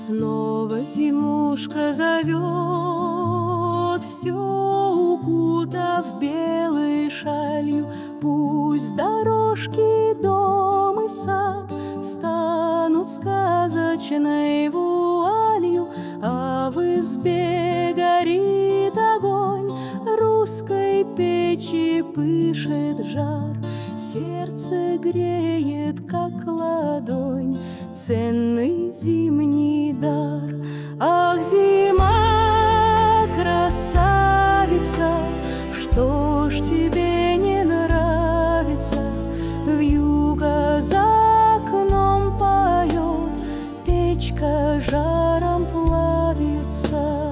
Снова зимушка зовет, все укутав белой шалью. Пусть дорожки, дом и сад станут сказочной вуалью, а в избе горит огонь, русской печи пышет жар. Сердце греет, как ладонь, ценный зимний дар. Ах, зима, красавица, что ж тебе не нравится? Вьюга за окном поет, печка жаром плавится.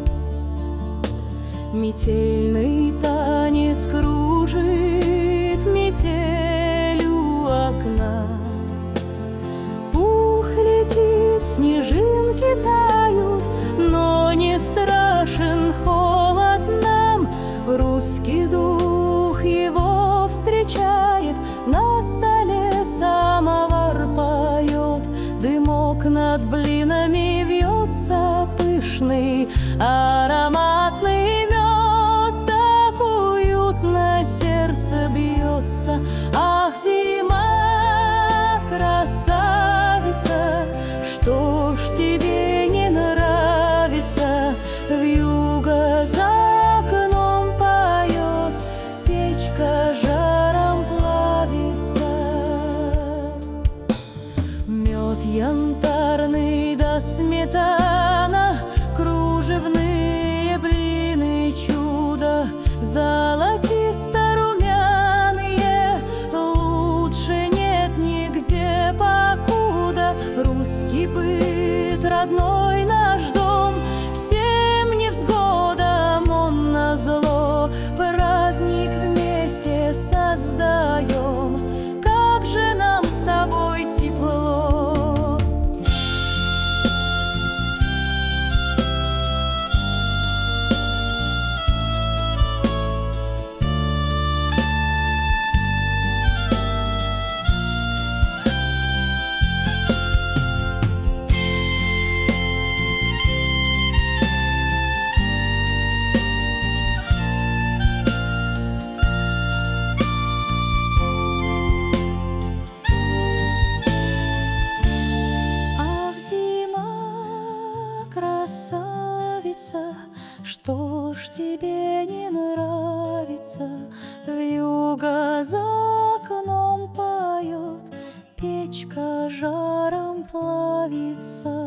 Метельный танец кружит метель у окна. Пух летит, снежинки тают, но не страшен холод нам. Русский дух его встречает, на столе самовар поет. Дымок над блинами вьется, пышный, ароматный мед. Так уютно сердце бьется. Ах, зима, красавица, что ж тебе не нравится? Вьюга за окном поет, печка жаром плавится. Мед янтарный да сметана, кружевные блины чудо, золотисто-румяные, лучше нет нигде покуда. Русский быт, родной наш дом, всем невзгодам он назло. Праздник вместе создаем, как же нам с тобой тепло. Красавица, что ж тебе не нравится? Вьюга за окном поет, печка жаром плавится.